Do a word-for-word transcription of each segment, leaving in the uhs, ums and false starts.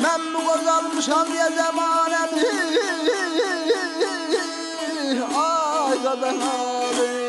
Ben bu kozalmışam ya zamanemi. Ay kadın ağlayım.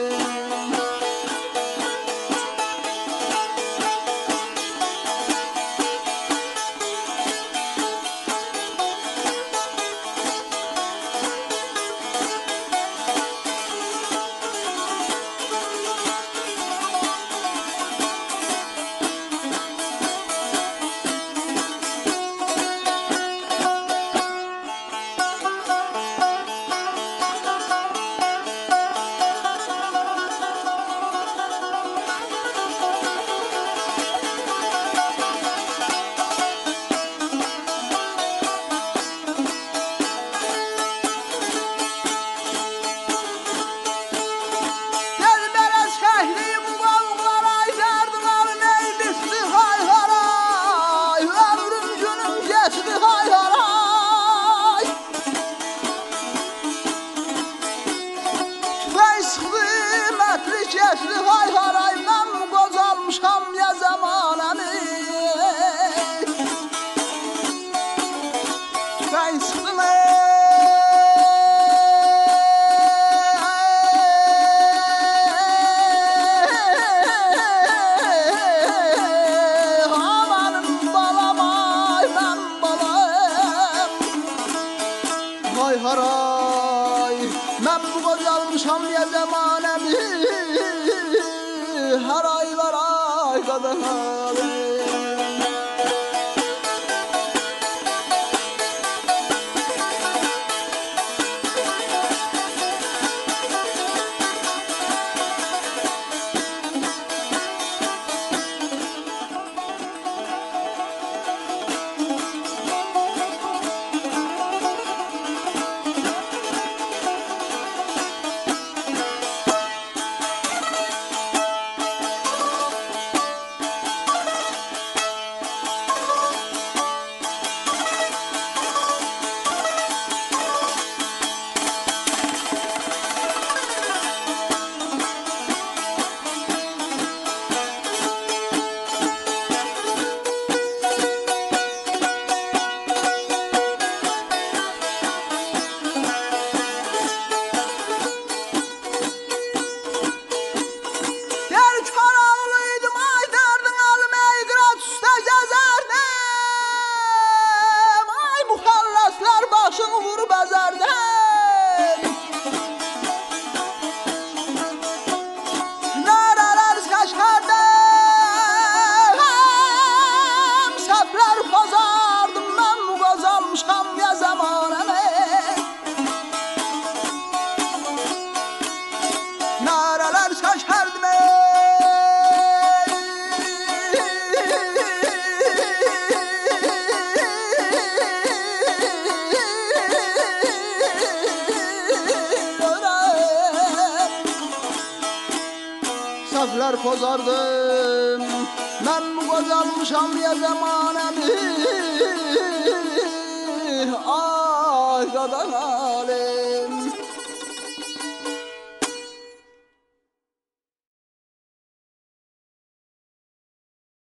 Geçti hay haray ben kozalmışam ya zamanemi. Ben sıktım amanım balam ay ben balam. Hay haray ben bu kozalmışam ya zamanemi. Her ay var ay kadın ağlayım. Başını vur bazardan. Naralar kaşardan. Saflar pozardım ben bu kozalmışam ya zamanemi. Naralar şaşardım saflar pozardım ben bu kozalmışam ya zamanemi. Ay kadın ağlayım.